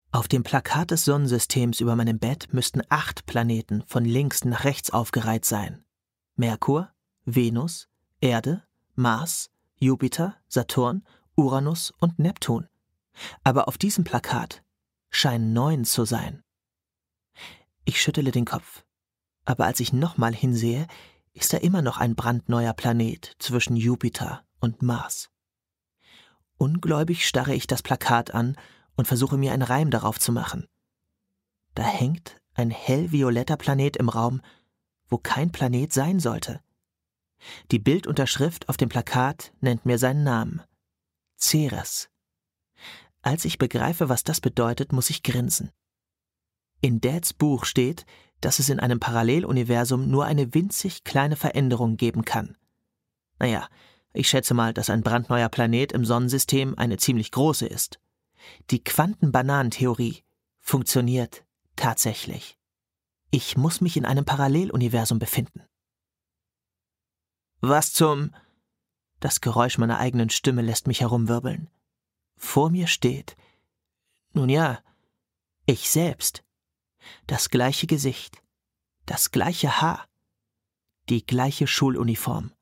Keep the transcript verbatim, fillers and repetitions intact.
Auf dem Plakat des Sonnensystems über meinem Bett müssten acht Planeten von links nach rechts aufgereiht sein. Merkur, Venus, Erde, Mars, Jupiter, Saturn, Uranus und Neptun. Aber auf diesem Plakat scheinen neun zu sein. Ich schüttele den Kopf. Aber als ich nochmal hinsehe, ist da immer noch ein brandneuer Planet zwischen Jupiter und Mars. Ungläubig starre ich das Plakat an und versuche mir einen Reim darauf zu machen. Da hängt ein hellvioletter Planet im Raum, wo kein Planet sein sollte. Die Bildunterschrift auf dem Plakat nennt mir seinen Namen: Ceres. Als ich begreife, was das bedeutet, muss ich grinsen. In Dads Buch steht, dass es in einem Paralleluniversum nur eine winzig kleine Veränderung geben kann. Naja, ich schätze mal, dass ein brandneuer Planet im Sonnensystem eine ziemlich große ist. Die Quantenbananentheorie funktioniert tatsächlich. Ich muss mich in einem Paralleluniversum befinden. Was zum... Das Geräusch meiner eigenen Stimme lässt mich herumwirbeln. Vor mir steht, nun ja, ich selbst. Das gleiche Gesicht, das gleiche Haar, die gleiche Schuluniform.